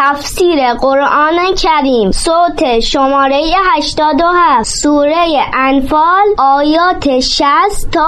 تفسیر قرآن کریم صوت شماره 87 سوره انفال آیات 60 تا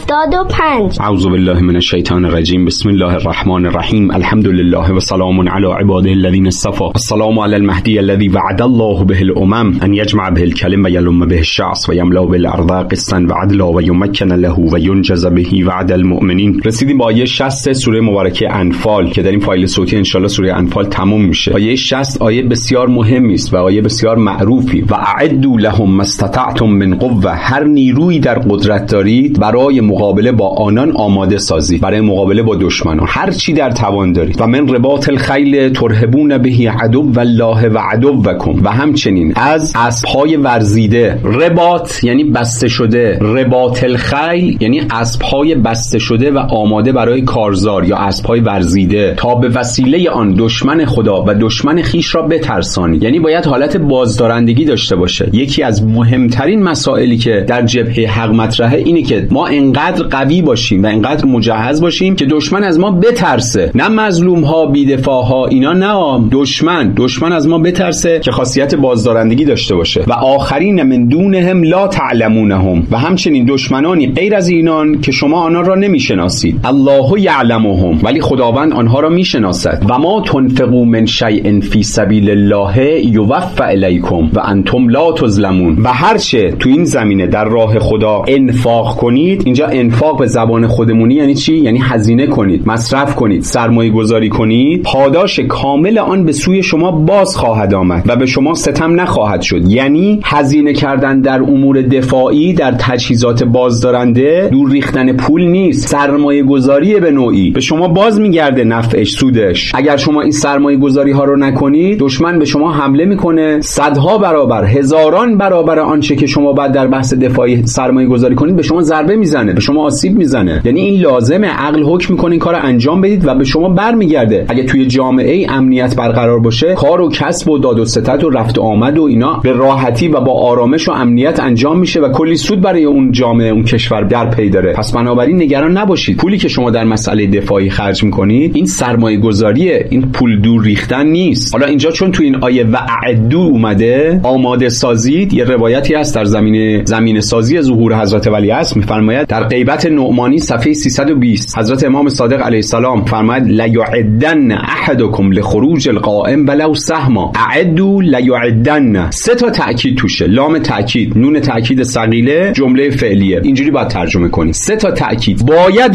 75. اعوذ بالله من الشیطان الرجیم. بسم الله الرحمن الرحیم. الحمد لله و سلام علی عباده الذین اصطفى. السلام علی المهدی الذی وعد الله به الامم ان یجمع به الکلم و یلم به الشعث و یملا بالارض قسطا و عدلا و یمکن له و ینجز به وعد المؤمنین. رسیدیم با آیه 60 سوره مبارکه انفال که در این فایل صوتی ان شاء الله سوره انفال تموم میشه. آیه 60 آیه بسیار مهمی است و آیه بسیار معروفی. و اعدوا لهم ما استطعتم من قوه. هر نیرویی در قدرت دارید برای مقابله با آنان آماده سازید، برای مقابله با دشمنان هر چی در توان دارید. و من رباط الخیل ترهبون به عدو الله و عدوکم. و همچنین از اسب‌های ورزیده. رباط یعنی بسته شده، رباط الخیل یعنی اسب‌های بسته شده و آماده برای کارزار یا اسب‌های ورزیده، تا به وسیله آن دشمن خدا و دشمن خیش را بترسانید. یعنی باید حالت بازدارندگی داشته باشه. یکی از مهمترین مسائلی که در جبهه حق مطرحه اینه که ما انقدر قوی باشیم و انقدر مجهز باشیم که دشمن از ما بترسه، نه مظلوم ها بی‌دفاع ها اینا، نه دشمن از ما بترسه که خاصیت بازدارندگی داشته باشه. و آخرین من دونهم لا تعلمونهم. و همچنین دشمنانی غیر از اینان که شما آنها را نمیشناسید. الله یعلمهم. ولی خداوند آنها را میشناسد. و ما تنفقوا من شیء فی سبیل الله یوفى الیکم و انتم لا تظلمون. و هر چه تو این زمینه در راه خدا انفاق کنید، اینجا انفاق به زبان خودمونی یعنی چی؟ یعنی هزینه کنید، مصرف کنید، سرمایه گذاری کنید، پاداش کامل آن به سوی شما باز خواهد آمد و به شما ستم نخواهد شد. یعنی هزینه کردن در امور دفاعی، در تجهیزات بازدارنده، دور ریختن پول نیست، سرمایه گذاری به نوعی به شما باز میگرده، نفعش، سودش. اگر شما این سرمایه گذاری ها رو نکنید، دشمن به شما حمله میکنه، صدها برابر، هزاران برابر آنچه که شما بعد در بحث دفاعی سرمایه گذاری کنید به شما ضربه میزنه، به شما آسیب میزنه. یعنی این لازمه، عقل حکم میکنه این کارو انجام بدید و به شما برمیگرده. اگه توی جامعه امنیت برقرار باشه، کار و کسب و داد و ستد و رفت و آمد و اینا به راحتی و با آرامش و امنیت انجام میشه و کلی سود برای اون جامعه، اون کشور در پی داره. پس بنابراین نگران نباشید. پولی که شما در مسئله دفاعی خرج میکنید این سرمایه گذاریه، این پول دور ریختن نیست. حالا اینجا چون تو این آیه و اعدو اومده، آماده سازید، یه روایتی هست در زمین سازی ظهور حضرت ولی عصر میفرماید در غیبت نعمانی صفحه 320 حضرت امام صادق علیه السلام فرماید لیعدن احدکم لخروج القائم ولو سهما. اعدوا لیعدن. سه تا تاکید توشه، لام تاکید، نون تاکید ثقیله، جمله فعلیه. اینجوری باید ترجمه کنید. سه تا تاکید.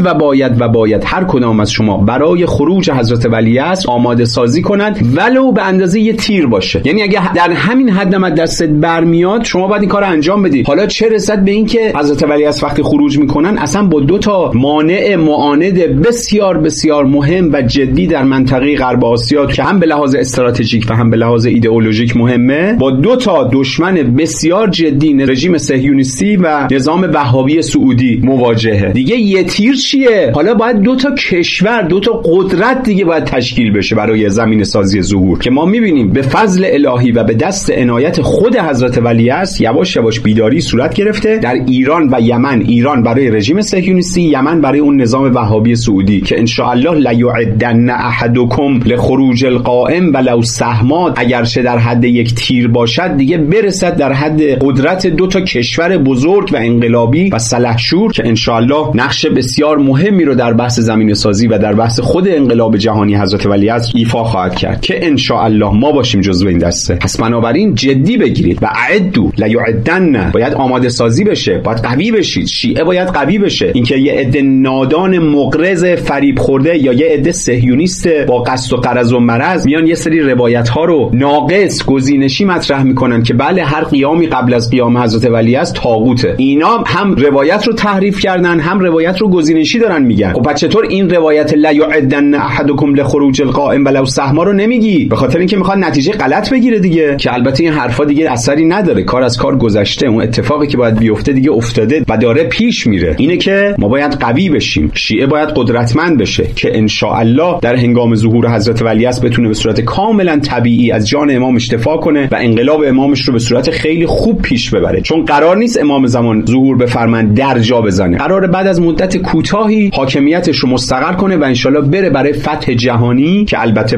باید هر کدام از شما برای خروج حضرت ولی عصر آماده سازی کنند، ولو به اندازه یه تیر باشه. یعنی اگه در همین حد نمد دستت برمیاد، شما باید این کارو انجام بدید. حالا چه رسد به این که حضرت ولی عصر وقتی خروج میکنن اصلا با دو تا مانع معاند بسیار بسیار مهم و جدی در منطقه غرب آسیا که هم به لحاظ استراتژیک و هم به لحاظ ایدئولوژیک مهمه، با دو تا دشمن بسیار جدی، رژیم صهیونیستی و نظام وهابی سعودی مواجهه. دیگه یه تیر چیه؟ حالا باید دو تا کشور، دو تا قدرت دیگه باید تشکیل بشه برای زمین سازی ظهور، که ما میبینیم به فضل الهی و به دست عنایت خود حضرت ولی عصر یواش یواش بیداری صورت گرفته در ایران و یمن. ایران برای رژیم صهیونیستی، یمن برای اون نظام وهابی سعودی که ان شاء الله لیعدن احدکم لخروج القائم ولو سهما. اگرچه در حد یک تیر باشد، دیگه برسد در حد قدرت دو تا کشور بزرگ و انقلابی و سلحشور که ان شاء الله نقش بسیار مهمی رو در بحث زمین سازی و در بحث خود انقلاب جهانی حضرت ولی عصر ایفا خواهد کرد که ان شاء الله ما باشیم جزو این دسته. پس بنابراین جدی بگیرید و اعدوا لیعدن. باید آماده سازی بشه، باید قوی بشید. شیعه باید قوی بشه. اینکه یه عده نادان مغرض فریب خورده یا یه عده صهیونیست با قصد و غرض و مرض میان یه سری روایت ها رو ناقص گزینشی مطرح میکنن که بله هر قیامی قبل از قیام حضرت ولی عصر طاغوته. اینا هم روایت رو تحریف کردن، هم روایت رو گزینشی دارن میگن. خب چطور این روایت لا یعدن احدکم لخروج القائم ولو سهما رو نمیگی؟ به خاطر اینکه میخواد نتیجه غلط بگیره دیگه، که البته این حرفا دیگه اثری نداره. کار از کار گذشته، اون اتفاقی که باید بیفته دیگه افتاده و داره پیش میره. اینه که ما باید قوی بشیم، شیعه باید قدرتمند بشه که ان شاء الله در هنگام ظهور حضرت ولی عصر بتونه به صورت کاملا طبیعی از جان امامش دفاع کنه و انقلاب امامش رو به صورت خیلی خوب پیش ببره. چون قرار نیست امام زمان ظهور بفرمایند در جا بزنه، قرار بعد از مدت کوتاهی حاکمیتش رو مستقر کنه و ان شاء الله بره برای فتح جهانی که البته با روش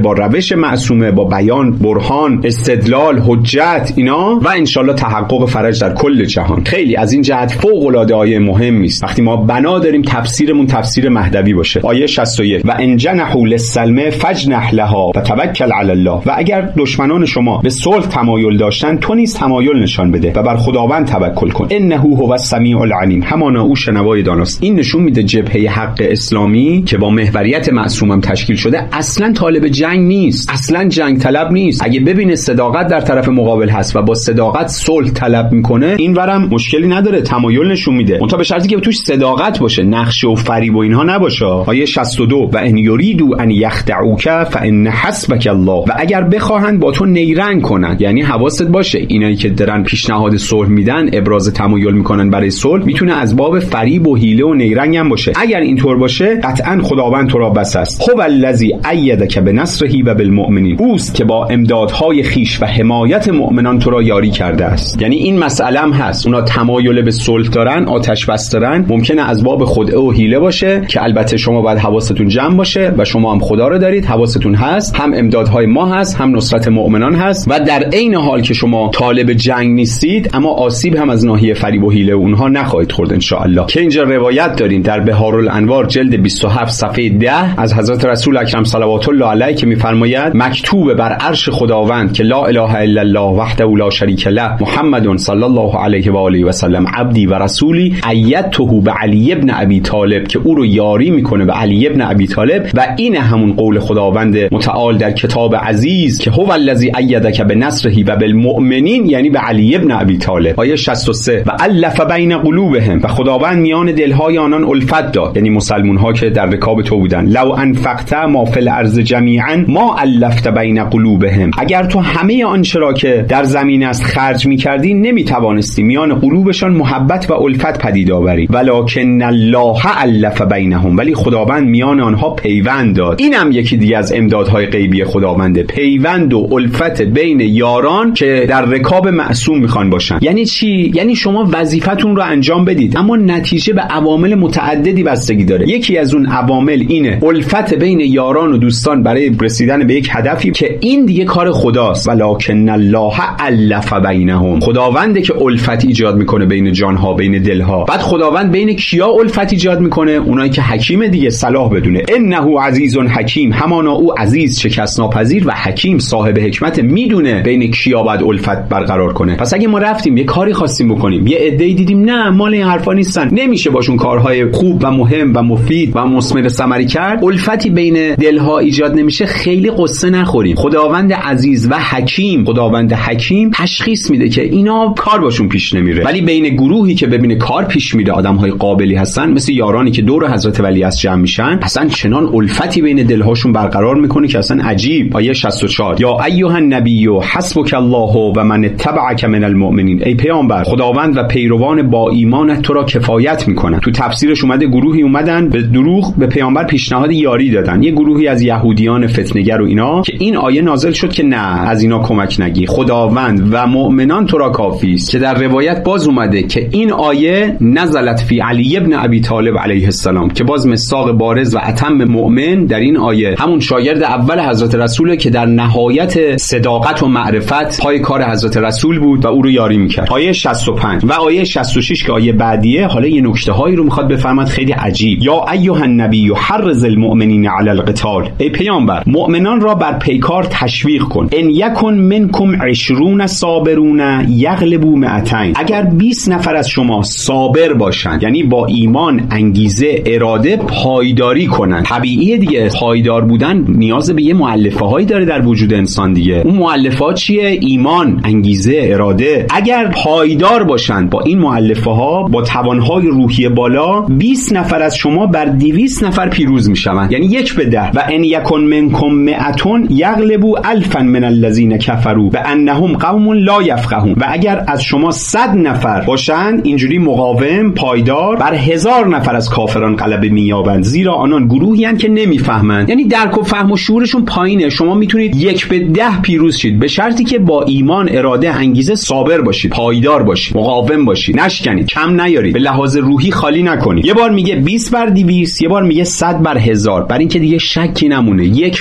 روش معصومه، با بیان، برهان، استدلال، حجت اینا و انشالله تحقق فرج در کل جهان. خیلی از این جهت فوق العاده آیه مهمی است. وقتی ما بنا داریم تفسیرمون تفسیر مهدوی باشه. آیه 61 و ان جنحوا للسلم فاجنح لها و توکل علی الله. و اگر دشمنان شما به صلح تمایل داشتن تو نیز تمایل نشان بده و بر خداوند توکل کن. انه هو السمیع العلیم، همانا او شنوای داناست. این نشون میده جبهه حق اسلامی که با محوریت معصومم تشکیل شده اصلا طالب جنگ نیست، اصلا جنگ طلب نیست. اگه ببینه صداقت در طرف مقابل هست و با صداقت صلح طلب میکنه، اینورم مشکلی نداره، تمایل نشون میده، منتها به شرطی که توش صداقت باشه، نقشه و فریب و اینها نباشه. آیه 62 و ان یریدوا ان یخدعوک فان حسبک الله. و اگر بخواهند با تو نیرنگ کنند، یعنی حواست باشه اینایی که درن پیشنهاد صلح میدن، ابراز تمایل میکنن برای صلح، میتونه از باب فریب و حیله و نیرنگ هم باشه. اگر اینطور باشه قطعا خداوند تو را بس است. هو الذی ایدک بنصره و بالمؤمنین، اوست که با امدادهای خیش و حمایت مؤمنان تو را یاری کرده است. یعنی این مسئله هم هست، اونا تمایل به صلح دارن، آتش بس دارن، ممکنه از باب خدعه و حیله باشه که البته شما باید حواستون جمع باشه و شما هم خدا رو دارید، حواستون هست، هم امدادهای ما هست، هم نصرت مؤمنان هست و در عین حال که شما طالب جنگ نیستید اما آسیب هم از ناحیه فریب و حیله اونها نخواهید خورد ان شاء الله. که اینجا روایت دارین در بهارالانوار جلد 27 صفحه 10 از حضرت رسول اکرم صلوات الله علیه که میفرماید مکتوب بر عرش خداوند که لا اله الا الله وحده لا شریک له محمد صلی الله علیه و آله و سلم عبدی و رسولی ایدته به علی ابن ابی طالب، که او رو یاری میکنه به علی ابن ابی طالب. و این همون قول خداوند متعال در کتاب عزیز که هو الذی ایدک بنصره و بالمؤمنین، یعنی به علی ابن ابی طالب. آیه 63 و الف بین قلوبهم، و خداوند میان دلهای آنان الفت داد، یعنی مسلمان ها که در رکاب تو بودن. لو انفقت ما فی الارض جمیعا ما الفت بین قلوبهم، اگر تو همه آنچه را که در زمین است خرج می‌کردی نمی‌توانستی میان قلوبشان محبت و الفت پدید آوری. ولکن الله الف بینهم، ولی خداوند میان آنها پیوند داد. اینم یکی دیگه از امدادهای غیبی خداونده، پیوند و الفت بین یاران که در رکاب معصوم میخوان باشن. یعنی چی؟ یعنی شما وظیفتون رو انجام بدید اما نتیجه به عوامل متعددی بستگی داره. یکی از اون عوامل اینه الفت بین یاران و دوستان برای رسیدن به یک هدفی که این دیگه کار خداست. ولکن الله الف بینهم، خداونده که الفت ایجاد میکنه بین جانها، بین دلها. بعد خداوند بین کیا الفت ایجاد میکنه؟ اونایی که حکیم دیگه، صلاح بدونه. انه عزیز حکیم، همانا او عزیز شکست ناپذیر و حکیم صاحب حکمت، میدونه بین کیا باید الفت برقرار کنه. پس اگه ما رفتیم یه کاری خواستیم بکنیم، یه عده‌ای دیدیم نه مال این حرفا نیستن، نمیشه باشون کارهای خوب و مهم و مفید و مثمر ثمری کرد، الفتی بین دلها ایجاد نمیشه، خیلی قصه نخوریم. خداوند عزیز و حکیم، خداوند حکیم تشخیص میده که اینا کار باشون پیش نمیره. ولی بین گروهی که ببینه کار پیش میره، آدمهای قابلی هستن، مثل یارانی که دور حضرت ولی از جمع میشن، اصلا چنان الفتی بین دلهاشون برقرار میکنه که اصلا عجیب. آیه 64 یا ایها النبی حسبک الله و من اتبعک من المؤمنین، ای پیامبر خداوند و پیروان با ایمانت تو را کفایت میکنن. تو تفسیرش اومده گروهی اومدن به دروغ به پیامبر پیشنهاد یاری دادن، یه گروهی از یهودیان فتنه‌گر و اینا، که این آیه نازل شد که نه، از اینا کمک نگیر، خداوند و مؤمنان تو را کافی است. که در روایت باز اومده که این آیه نزلت فی علی ابن ابی طالب علیه السلام، که باز مصداق بارز و اتم مؤمن در این آیه همون شاگرد اول حضرت رسوله که در نهایت صداقت و معرفت پای کار حضرت رسول بود و او رو یاری میکرد. آیه 65 و آیه 66 که آیه بعدیه، حالا یه نکته هایی رو میخواد بفرماد خیلی عجیب. یا ایها النبی حرض المؤمنین علی القتال، ای پیامبر مؤمنان را بر پیکار تشویق کن. ان یکن منکم 20 صابرون یغلبوا 200، اگر 20 نفر از شما صابر باشند، یعنی با ایمان، انگیزه، اراده پایداری کنند. طبیعیه دیگه، پایدار بودن نیاز به یه مؤلفه هایی داره در وجود انسان دیگه. اون مؤلفه ها چیه؟ ایمان، انگیزه، اراده. اگر پایدار باشند با این مؤلفه ها، با توانهای روحی بالا، 20 نفر از شما بر 200 نفر پیروز میشوند، یعنی 1 به 10. و ان یکن منکم 100 یغلبوا 1000 من الذین کفروا بانهم قوم لا یفقهون، و اگر از شما 100 نفر باشند اینجوری مقاوم، پایدار، بر 1000 نفر از کافران غلبه مییابند، زیرا آنان گروهی هستند که نمیفهمند. یعنی درک و فهم و شعورشون پایینه. شما میتونید 1 به 10 پیروز شید، به شرطی که با ایمان، اراده، انگیزه صابر باشید، پایدار باشید، مقاوم باشید، نشکنید، کم نیارید، به لحاظ روحی خالی نکنید. یه بار میگه 20 بر 200، یه بار میگه 100 بر 1000، برای اینکه دیگه شکی نمونه. 1 به 10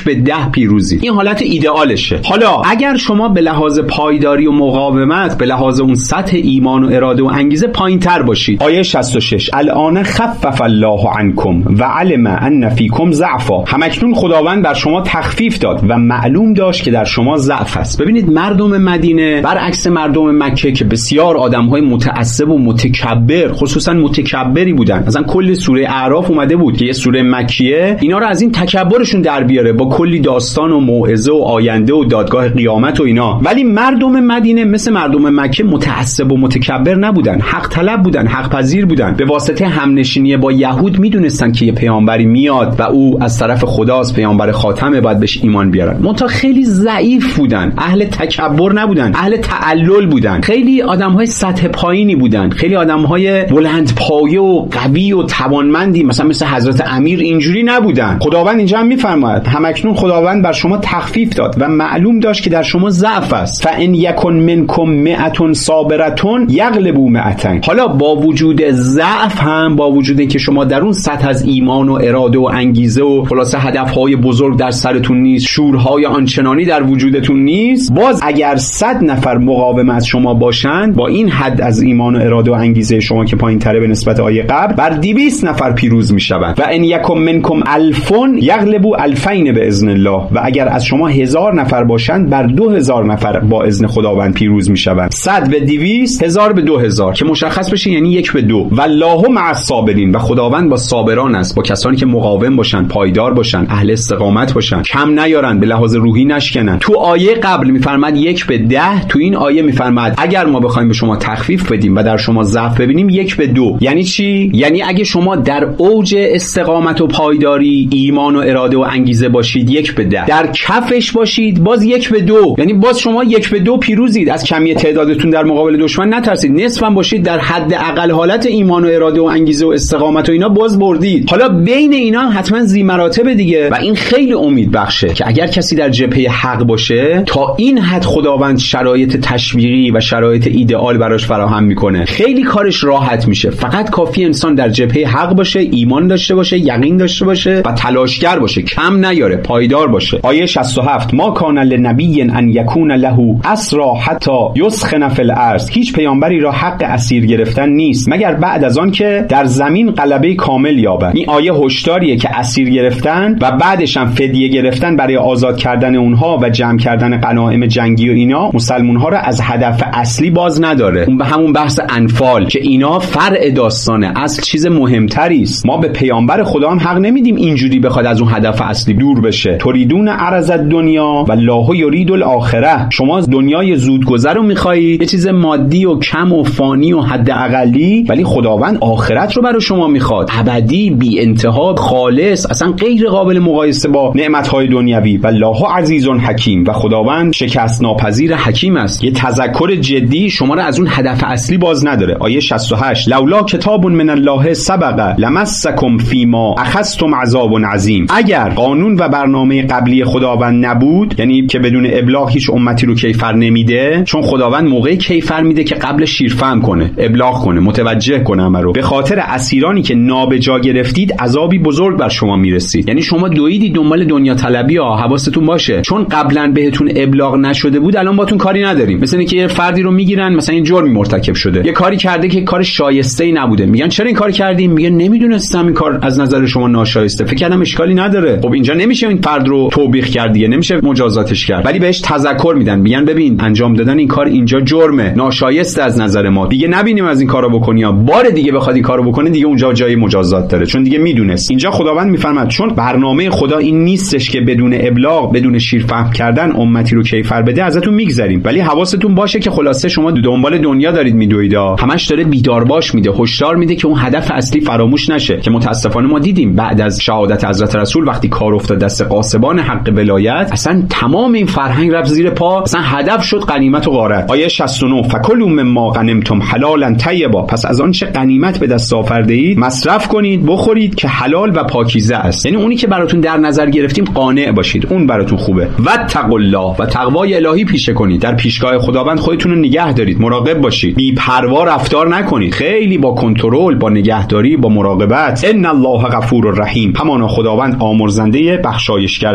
پیروزید. این حالت ایدئالشه. حالا اگر شما به لحاظ پایداری و مقاومت، به لحاظ اون سطح ایمان و اراده و انگیزه پایین‌تر باشید. آیه 66 الان خفف الله عنکم و علم ان فیکم ضعفا. همکنون خداوند بر شما تخفیف داد و معلوم داشت که در شما ضعف است. ببینید مردم مدینه برعکس مردم مکه که بسیار آدم‌های متعصب و متکبر، خصوصا متکبری بودن. مثلا کل سوره اعراف اومده بود که یه سوره مکیه اینا رو از این تکبرشون در بیاره با کلی داستان و موعظه و آینده و دادگاه قیامت و اینا. ولی مردم مدینه مثل مردم مکه متعصب و متکبر نبودن، حق طلب بودن، حق پذیر بودن. به واسطه همنشینی با یهود میدونستن که یه پیامبری میاد و او از طرف خداست، پیامبر خاتمه، باید بهش ایمان بیارن. منتها خیلی ضعیف بودن، اهل تکبر نبودن، اهل تعلل بودن، خیلی آدم‌های سطح پایینی بودن، خیلی آدم‌های بلند پایه و قوی و توانمندی مثل حضرت امیر اینجوری نبودن. خداوند اینجا هم میفرماید همکنون خداوند بر شما تخفیف داد و معلوم داشت که در شما ضعف است. فان یکن منکم مئة صابرة یغلبوا مئتین. حالا با وجود ضعف هم، با وجود اینکه شما در اون سطح از ایمان و اراده و انگیزه و خلاصه هدف‌های بزرگ در سرتون نیست، شورهای آنچنانی در وجودتون نیست، باز اگر 100 نفر مقاوم از شما باشند با این حد از ایمان و اراده و انگیزه شما که پایین‌تره به نسبت آیه قبل، بر 200 نفر پیروز میشوند. و ان یکم منکم 1000 یغلبوا 2000 باذن الله. و اگر از شما 1000 نفر باشند بر 2000 نفر با اذن خداوند پیروز میشوند. 100 به 200، 1000 به 2000 که مشخص بشه یعنی 1 به 2. والله مع الصابرین. و خداوند با صابران است، با کسانی که مقاوم باشن، پایدار باشن، اهل استقامت باشن، کم نیارن، به لحاظ روحی نشکنن. تو آیه قبل میفرماد 1 به 10، تو این آیه میفرماد اگر ما بخوایم به شما تخفیف بدیم و در شما ضعف ببینیم 1 به 2. یعنی چی؟ یعنی اگه شما در اوج استقامت و پایداری، ایمان و اراده و انگیزه باشید 1 به 10، در کفش باشید باز 1 به 2، یعنی باز شما 1 به 2 پیروزید. از کمی تعدادتون در مقابل دشمن نترسید، نصف هم باشید در حد اقل حالت ایمان و اراده و انگیزه و استقامت و اینا باز بردید. حالا بین اینا حتما ذی مراتب دیگه. و این خیلی امید بخشه که اگر کسی در جبهه حق باشه تا این حد خداوند شرایط تشویقی و شرایط ایدئال براش فراهم میکنه، خیلی کارش راحت میشه. فقط کافی انسان در جبهه حق باشه، ایمان داشته باشه، یقین داشته باشه و تلاشگر باشه، کم نیاره، پایدار باشه. آیه 67 ما کان لنبی ان یکون له اسرا حتی یسخن فی الارض. هیچ پیامبری را حق اسیر گرفتن نیست مگر بعد از آن که در زمین غلبه کامل یابد. این آیه هشداریه که اسیر گرفتن و بعدش هم فدیه گرفتن برای آزاد کردن اونها و جمع کردن غنایم جنگی و اینا مسلمان‌ها را از هدف اصلی باز نداره. اون به همون بحث انفال که اینا فرع داستانه، اصل چیز مهمتری است. ما به پیامبر خدا هم حق نمیدیم اینجوری بخواد از اون هدف اصلی دور بشه. تریدون عرض الدنیا و الله یرید الاخره. شما دنیای زودگذر رو می‌خواید، یه چیز مادی و کم و فانی و حد اقلی، ولی خداوند آخرت رو برای شما میخواد، ابدی، بی انتها، خالص، اصلا غیر قابل مقایسه با نعمت‌های دنیوی. والله عزیز حکیم. و خداوند شکست ناپذیر حکیم است. یه تذکر جدی شما رو از اون هدف اصلی باز نداره. آیه 68 لولا کتاب من الله سبق لمسکم فیما اخذتم عذاب عظیم. اگر قانون و برنامه قبلی خداوند نبود، یعنی که بدون ابلاغ هیچ امتی رو کیفر نمیده، چون خداوند موقعی کیفر میده که قبل شیرفهم کنه، ابلاغ کنه، متوجه کنه همه رو. به خاطر اسیرانی که نابجا گرفتید عذابی بزرگ بر شما میرسید. یعنی شما دویدی دنبال دنیا طلبی ها، حواستون باشه، چون قبلا بهتون ابلاغ نشده بود الان باتون کاری نداریم. مثلا اینکه یه فردی رو میگیرن مثلا این جرمی مرتکب شده، یه کاری کرده که کار شایسته‌ای نبوده، میگن چرا این کار کردیم؟ میگه نمیدونستم این کار از نظر شما ناشایسته، فکر کردم اشکالی نداره. خب اینجا نمیشه این فرد رو توبیخ کرد دیگه، نمیشه مجازاتش کرد، ولی بهش تذکر میدن، میگن ببین انجام دادن این کار اینجا جرمه، ناشایسته از نظر ما، دیگه نبینیم از این کارو بکنی، بار دیگه بخواد این کارو بکنه دیگه اونجا جای مجازات داره، چون دیگه میدونست. اینجا خداوند میفرماد چون برنامه خدا این نیستش که بدون ابلاغ، بدون شیرفهم کردن امتی رو کیفر بده، ازتون میگذریم. ولی حواستون باشه که خلاصه شما دنبال دنیا دارید میدوید، همش داره بیدار باش میده، هشدار میده که اون هدف اصلی فراموش نشه. که متاسفانه ما دیدیم بعد از شهادت حضرت رسول وقتی کار افتاد دست غاصبان حق ولایت، اصلا تمام این فرهنگ رفت زیر پا، اصلا هدف شد غنیمت و غارت. آیه 69 فکلوا مما غنمتم حلالا طیبا. پس از آن چه غنیمت به دست آورده اید مصرف کنید، بخورید که حلال و پاکیزه است. یعنی اونی که براتون در نظر گرفتیم قانع باشید، اون براتون خوبه. واتقوا الله. و تقوای الهی پیشه کنید، در پیشگاه خداوند خودتون رو نگه دارید، مراقب باشید، بی پروا رفتار نکنید، خیلی با کنترل، با نگهداری، با مراقبت. ان الله غفور رحیم. همانا خداوند آمرزنده بخشایشگر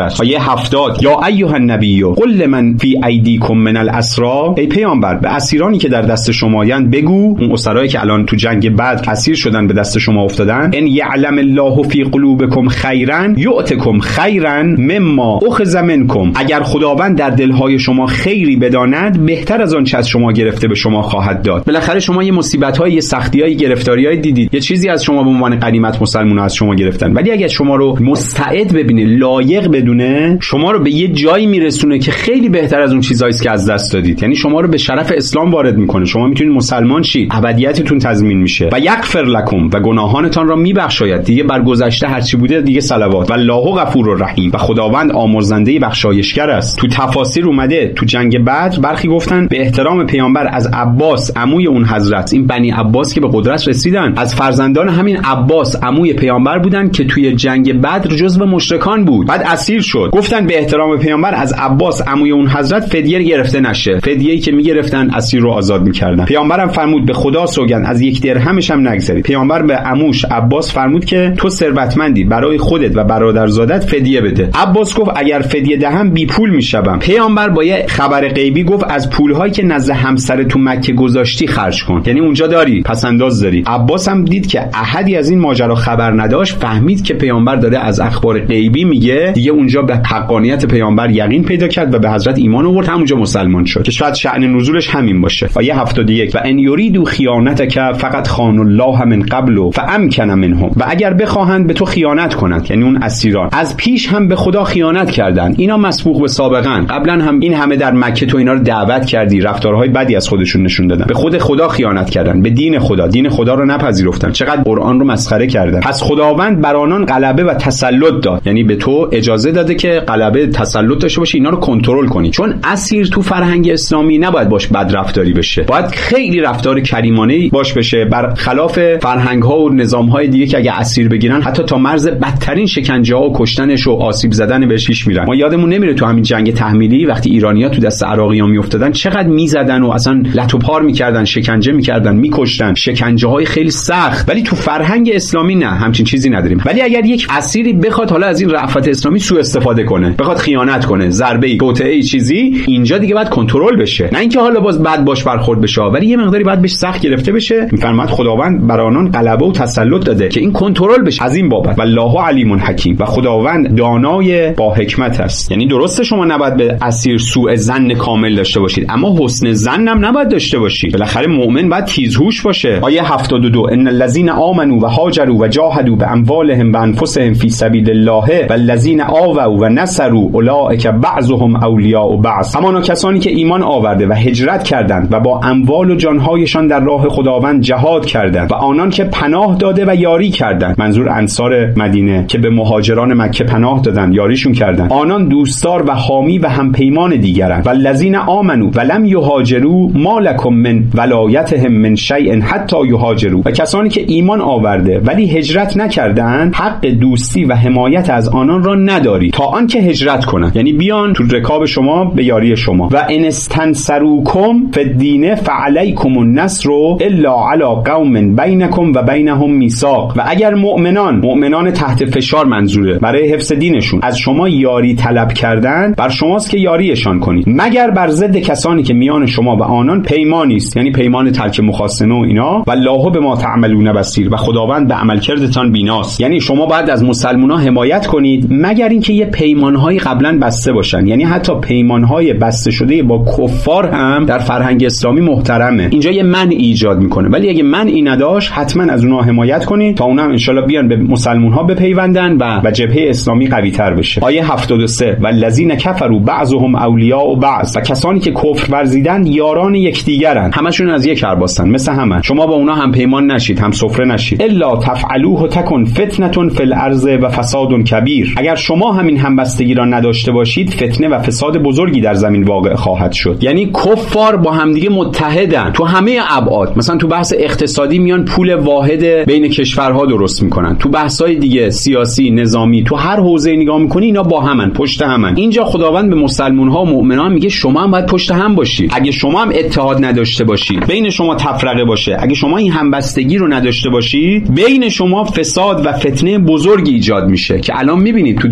است. آیه 70 یا ایها النبی قل لمن فی ایدیکم من الاسری، ای پیامبر به اسیرانی که در دست شمایند بگو، اون اسرایی که الان تو جنگ بدر اسیر شدن به دست شما افتادن، ان یعلم الله فی قلوبکم خیرا یؤتکم خیرا مما اخذ منکم، اگر خداوند در دلهای شما خیری بداند بهتر از آن چه از شما گرفته به شما خواهد داد. بالاخره شما یه مصیبت‌های، یه سختی‌های، گرفتاری‌های دیدید، یه چیزی از شما به عنوان غنیمت مسلمان‌ها از شما گرفتن، ولی اگر شما رو مستعد ببینه، لایق بدونه، شما رو به یه جایی میرسونه که خیلی بهتر از اون چیزایی که از دست دادید. یعنی شما رو به شرف اسلام وارد میکنه، شما میتونید مسلمان شید، ابدیتتون تضمین میشه. و یغفر لکم، و گناهانتان را میبخشاید. دیگه بر گذشته هر چی بوده دیگه صلوات. والله غفور رحیم، و خداوند آمرزنده بخشایشگر است. تو تفاسیر اومده تو جنگ بدر برخی گفتن به احترام پیامبر از عباس عموی اون حضرت، این بنی عباس که به قدرت رسیدن، از فرزندان همین عباس عموی پیامبر بودن که توی جنگ بدر جزو مشرکان بود، بعد اسیر شد. گفتن به احترام پیامبر از عباس عموی اون حضرت فدیه گرفته نشه، فدیه‌ای که میگرفتن اسیر رو آزاد میکردن. پیامبرم فرمود به خدا سوگند از 1 درهمش هم نگذرید. پیامبر به عموش عباس فرمود که تو ثروتمندی، برای خودت و برادرزادت فدیه بده. عباس گفت اگر فدیه دهم بی پول میشم. پیامبر با یه خبر غیبی گفت از پولهایی که نزد همسر تو مکه گذاشتی خرج کن، یعنی اونجا داری، پس انداز داری. عباس هم دید که احدی از این ماجرا خبر نداشت، فهمید که پیامبر داره از اخبار غیبی میگه، دیگه اونجا به حقانیت پیامبر یقین پیدا کرد و به حضرت ایمان آورد، همونجا مسلمان شد، که شاید شأن نزولش همین باشه. آیه 71 و ان یریدوا خیانتک فقط خان الله من قبل فامکن منهم، و اگر بخواهند به تو خیانت کنند، یعنی اون اسیران از پیش هم به خدا خیانت کردند، اینا مسبوق به سابقن، قبلا هم این همه در مکه تو اینا رو دعوت کردی، رفتارهای بدی از خودشون نشون دادن، به خود خدا خیانت کردن، به دین خدا رو نپذیرفتن، چقدر قرآن رو مسخره کردن. پس خداوند بر آنان غلبه و تسلط داد، یعنی به تو اجازه داده که غلبه تسلط داشته باشی، اینا رو کنترل کنی، چون اسیر تو فرهنگ اسلامی نباید باش بد رفتاری بشه، باید خیلی رفتار کریمانه‌ای باش بشه، برخلاف فرهنگ‌ها و نظام‌های دیگه که اگه اسیر بگیرن حتی تا مرز بدترین شکنجه‌ها و کشتنش و آسیب زدن بهش پیش میرن. ما یادمون نمیره تو همین جنگ تحمیلی وقتی ایرانی‌ها تو دست عراقی‌ها میافتادن چقدر میزدن و اصلا لط و پار می‌کردن، شکنجه می‌کردن، می‌کشتن، شکنجه‌های خیلی سخت. ولی تو فرهنگ اسلامی نه، همچین چیزی نداریم. ولی اگر یک اسیری بخواد حالا از این رأفت اسلامی سوء استفاده کنه، بخواد خیانت کنه، ضربه‌ای، توطئه‌ای، چیزی، اینجا دیگه باید کنترل بشه، نه اینکه حالا باز بعد باش برخورد بشه، ولی یه مقداری باید بهش سخت گرفته بشه. می‌فرماد خداوند بر آنان غلبه و تسلط داده که این کنترل بشه از این بابت. والله علیم حکیم، و خداوند دانای با حکمت است. یعنی درسته شما نباید به اسیر سوء ظن کامل داشته باشید، اما حسن ظن هم نباید داشته باشید. بالاخره مؤمن باید تیزهوش باشه. آیه 72 ان الذين آمنوا وهاجروا وجاهدوا باموالهم وانفسهم فی سبیل الله والذین آووا ونصروا اولئک بعضهم اولیاء بعض، همانا کسانی که ایمان آورده و هجرت کردند و با اموال و جانهایشان در راه خداوند جهاد کردند و آنان که پناه داده و یاری کردند، منظور انصار مدینه که به مهاجران مکه پناه دادن، یاریشون کردند، آنان دوستدار و حامی و همپیمان دیگرند. والذین آمنوا ولم یهاجروا ما لکم من ولایتهم من شیء حتی یهاجروا، و کسانی که ایمان آورده ولی هجرت نکردند حق دوستی و حمایت از آنان را نداری تا آنکه هجرت کنند، یعنی بیان تو رکاب شما به یاری شما. و ان استنصروکم فی الدین فعلیکم النصر الا علی قوم بینکم و بینهم میثاق، و اگر مؤمنان تحت فشار منظوره برای حفظ دینشون از شما یاری طلب کردن، بر شماست که یاریشان کنید، مگر بر ضد کسانی که میان شما و آنان پیمانی است، یعنی پیمان ترک مخاصمه و اینا. والله بما تعملون بصیر، و خداوند به عملکردتان بیناست. یعنی شما باید از مسلمان‌ها حمایت کنید مگر اینکه یه پیمان‌های قبلا بسته باشن، یعنی حتی پیمان‌های بسته شده با کفار هم در فرهنگ اسلامی محترمه. اینجا یه منع ایجاد میکنه، ولی اگه منعی نداشت حتما از اونها حمایت کنید تا اونها ان شاءالله بیان به مسلمان‌ها بپیوندن و جبهه اسلامی قوی‌تر بشه. آیه 73 والذین کفروا بعضهم اولیاء بعض، و کسانی که کفر ورزیدن یاران یکدیگرن، همشون از یک ارباستن، مثل همه. شما با اونها هم پیمان نشید، هم سفره نشید. الا تفعلوه تکن فتنه فی الارض و فساد کبیر، اگر شما همین همبستگی را نداشته باشید فتنه و فساد بزرگی در زمین واقع خواهد شد. یعنی کفار با همدیگه متحدن تو همه ابعاد، مثلا تو بحث اقتصادی میان پول واحد بین کشورها درست میکنن، تو بحث‌های دیگه سیاسی، نظامی، تو هر حوزه نگاه میکنی اینا با همن، پشت همن. اینجا خداوند به مسلمان‌ها و مؤمنان میگه شما هم باید پشت هم باشید. اگه شما هم اتحاد نداشته باشید، بین شما تفرقه باشه، اگه شما این همبستگی رو نداشته باشید، بین شما فساد و فتنه بزرگی ایجاد میشه که الان میبینید تو دنیایی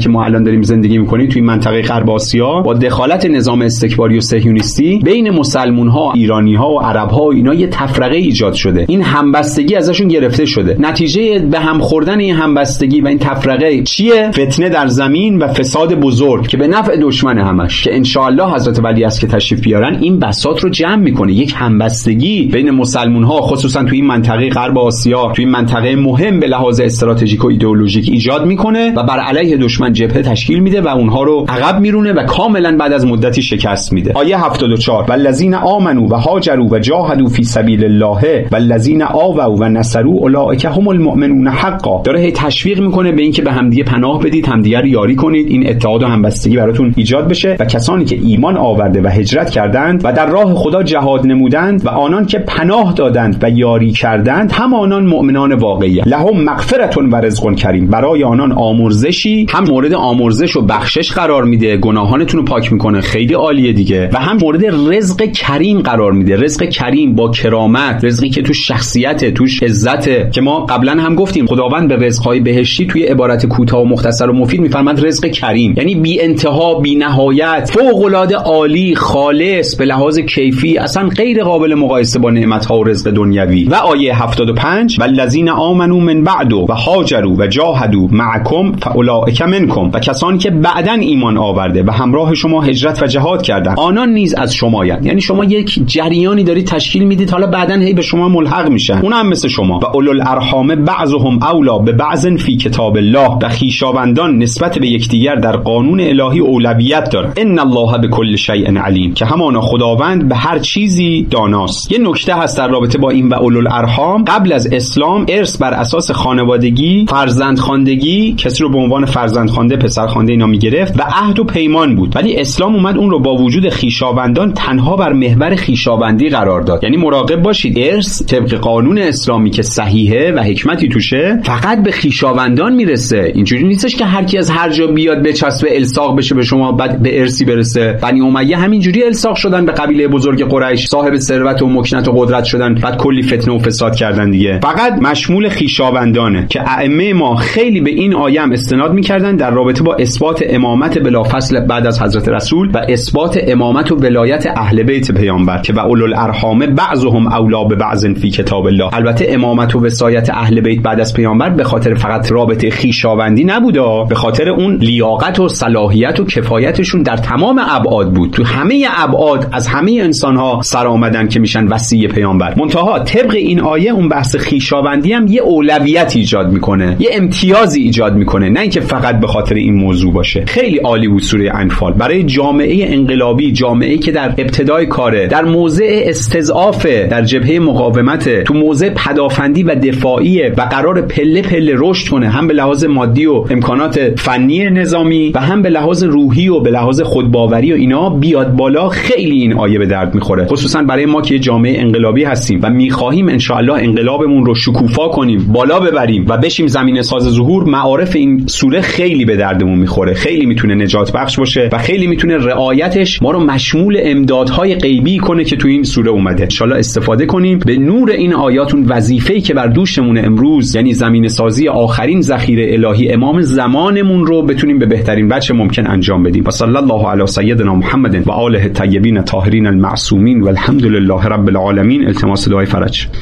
که ما الان داریم زندگی میکنیم توی منطقه غرب آسیا، با دخالت نظام استکباری و صهیونیستی بین مسلمان‌ها، ایرانی‌ها و عرب‌ها و اینا یه تفرقه ایجاد شده. این همبستگی ازشون گرفته شده. نتیجه به هم خوردن این همبستگی و این تفرقه چیه؟ فتنه در زمین و فساد بزرگ که به نفع دشمن همش، که ان شاءالله حضرت ولی است که تشریف بیارن این بساط رو جمع میکنه. یک همبستگی بین مسلمان‌ها خصوصا توی این منطقه غرب آسیا، توی این منطقه مهم به لحاظ استراتژیک و ایدئولوژیک ایجاد میکنه و بر علیه دشمن جبهه تشکیل میده و اونها رو عقب میرونه و کاملا بعد از مدتی شکست میده. آیه 74: والذین آمنوا و هاجروا و جاهدوا فی سبیل الله والذین آووا و نصروا اولئک هم المؤمنون حقا. داره هی تشویق میکنه به اینکه به همدیگه پناه بدید، همدیگه رو یاری کنید، این اتحاد و همبستگی براتون ایجاد بشه. و کسانی که ایمان آورده و هجرت کردند و در راه خدا جهاد نمودند و آنان که پناه دادند و یاری کردند، هم آنان مؤمنان واقعی، لهم مغفرة و رزق کریم، برای آنان آمرزشی، هم مورد آمرزش و بخشش قرار میده، گناهانتون رو پاک میکنه، خیلی عالیه دیگه، و هم مورد رزق کریم قرار میده. رزق کریم با کرامت، رزقی که توش شخصیت، توش عزته، که ما قبلا هم گفتیم خداوند به رزق‌های بهشتی توی عبارت کوتاه و مختصر و مفید میفرماد رزق کریم، یعنی بی انتها، بی نهایت، فوق العاده عالی، خالص به لحاظ کیفی، اصلا غیر قابل مقایسه با نعمت‌ها و رزق دنیوی. و آیه 75: والذین آمنوا من بعد و هاجروا و جاهدوا معکم فاولئک منکم، و کسانی که بعداً ایمان آورده و همراه شما هجرت و جهاد کردند، آنان نیز از شمایند. یعنی شما یک جریانی دارید تشکیل میدید، حالا بعداً هی به شما ملحق میشن، اونها هم مثل شما. و اولو الارحام بعضهم اولی ببعض فی کتاب الله، و خویشاوندان نسبت به یکدیگر در قانون الهی اولویت دارند. ان الله بكل شیء علیم، که همانا خداوند به هر چیزی داناست. یه نکته هست در رابطه با این و اولو الارحام. قبل از اسلام ارث بر اساس خانوادگی، فرزندخواندگی، کسی رو به عنوان فرزندخوانده، پسرخوانده اینا میگرفت و عهد و پیمان بود. ولی اسلام اومد اون رو با وجود خویشاوندان تنها بر محور خویشاوندی قرار داد. یعنی مراقب باشید ارث طبق قانون اسلامی که صحیحه و حکمتی توشه فقط به خویشاوندان میرسه. اینجوری نیستش که هر کی از هر جا بیاد بچسبه الساق بشه به شما بعد به ارثی برسه. بنی امیه همینجوری الساق شدن به قبیله بزرگ قریش، صاحب ثروت و مکنت و قدرت شدن، بعد کلی فتنه و فساد کردن دیگه. فقط مشمول خویشاوندانه که ائمه ما خیلی به این آیه هم استناد میکردن در رابطه با اثبات امامت بلافاصله بعد از حضرت رسول و اثبات امامت و ولایت اهل بیت پیامبر، که و اولو الارحام بعضهم اولی ببعض فی کتاب الله. البته امامت و ولایت اهل بیت بعد از پیامبر به خاطر فقط رابطه خویشاوندی نبوده، به خاطر اون لیاقت و صلاحیت و کفایتشون در تمام ابعاد بود. تو همه ابعاد از همه انسان‌ها سر آمدن که میشن وصی پیامبر. منتها طبق این آیه اون بحث خویشاوندی هم یه اولویت ایجاد میکنه، یه امتیازی ایجاد میکنه، نه اینکه فقط به خاطر این موضوع باشه. خیلی عالی بود سوره انفال برای جامعه انقلابی، جامعه‌ای که در ابتدای کاره، در موضع استضعاف، در جبهه مقاومت، تو موضع پدافندی و دفاعی و قرار پله پله رشد کنه، هم به لحاظ مادی و امکانات فنی نظامی و هم به لحاظ روحی و به لحاظ خودباوری و اینا بیاد بالا. خیلی این آیه به درد میخوره، خصوصا برای ما که جامعه انقلابی هستیم و میخواهیم ان شاء الله انقلابمون رو شکوفا کنیم، بالا ببریم و بشیم زمینه ساز ظهور. معارف این سوره خیلی به دردمون میخوره، خیلی میتونه نجات بخش باشه و خیلی میتونه رعایتش ما رو مشمول امدادهای غیبی کنه که تو این سوره اومده. ان شاء الله استفاده کنیم به نور این آیات. اون وظیفه‌ای که بر دوشمون امروز، یعنی زمینه سازی آخرین ذخیره الهی امام زمانمون رو بتونیم به بهترین وجه ممکن انجام بدیم. و صلی الله علی سیدنا محمد و آله الطیبین الطاهرین المعصومین والحمد لله رب العالمین. التماس دعای فرج.